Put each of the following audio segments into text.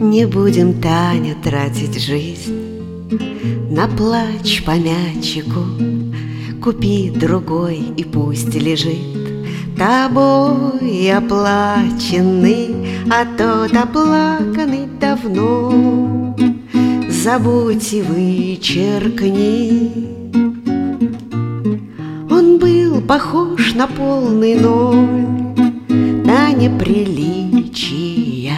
Не будем, Таня, тратить жизнь на плач по мячику. Купи другой и пусть лежит тобой оплаченный, а тот оплаканный давно забудь и вычеркни. Он был похож на полный ноль, на неприличия.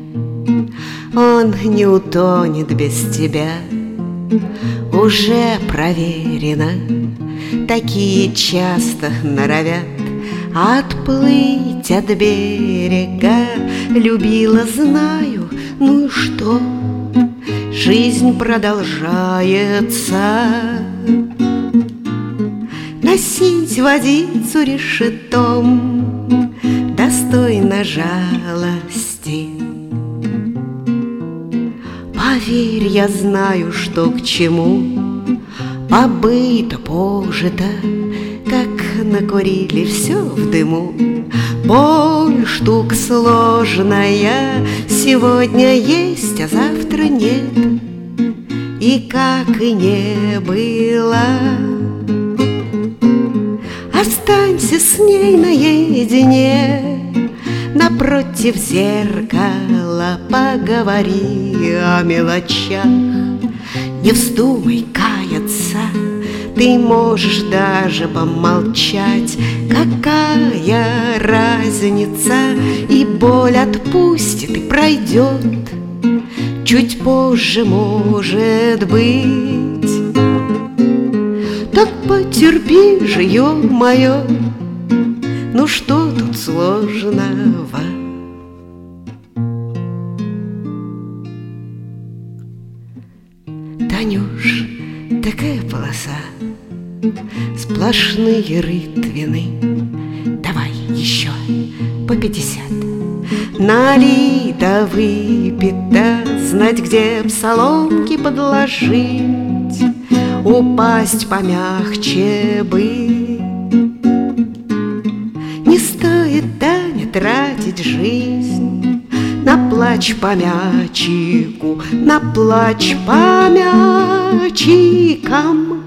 Он не утонет без тебя, уже проверено. Такие часто норовят отплыть от берега. Любила, знаю, ну и что? Жизнь продолжается. Носить водицу решетом достойно жалости. Поверь, я знаю, что к чему. Побыто, пожито, как накурили, все в дыму. Боль штука сложная, сегодня есть, а завтра нет. И как и не было, останься с ней наедине. Напротив зеркала поговори о мелочах. Не вздумай каяться, ты можешь даже помолчать. Какая разница, и боль отпустит и пройдет. Чуть позже, может быть. Так потерпи же, ё-моё, ну что тут сложного? Танюш, такая полоса, сплошные рытвины. Давай еще по 50. Налито, выпито, знать, где б соломки подложить, упасть помягче бы. Не стоит, Таня, тратить жизнь на плач по мячику, на плач по мячикам.